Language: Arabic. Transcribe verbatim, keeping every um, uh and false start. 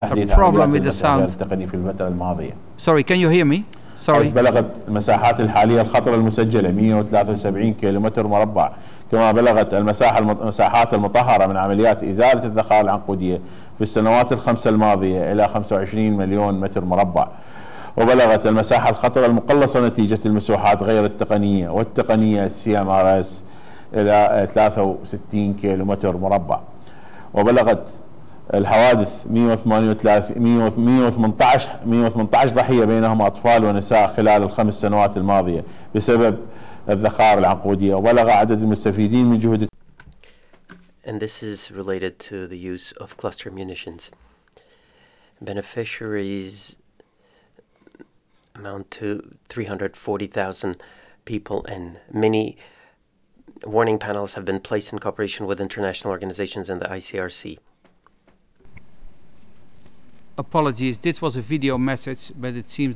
تحديث problem عمليات with the الاغتيال sound. التقني في الفترة الماضية. Sorry, can you hear me? حيث Sorry. بلغت المساحات الحالية الخطر المسجلة مئة وثلاثة وسبعين كيلومتر مربع، كما بلغت المساحة المساحات المطهرة من عمليات إزالة الذخائر العنقودية في السنوات الخمسة الماضية إلى خمسة وعشرين مليون متر مربع. وبلغت المساحة الخطر المقلصة نتيجة المسوحات غير التقنية والتقنية سي ام ار اس إلى ثلاثة وستين كيلومتر مربع. وبلغت الحوادث مئة وثمانية وثلاثين مئة وثمانية عشر ضحية بينهم أطفال ونساء خلال الخمس سنوات الماضية بسبب الذخائر العنقودية. وبلغ عدد المستفيدين من جهود. And this is related to the use of cluster munitions. Beneficiaries amount to three hundred forty thousand people, and many warning panels have been placed in cooperation with international organizations and the I C R C. Apologies, this was a video message, but it seems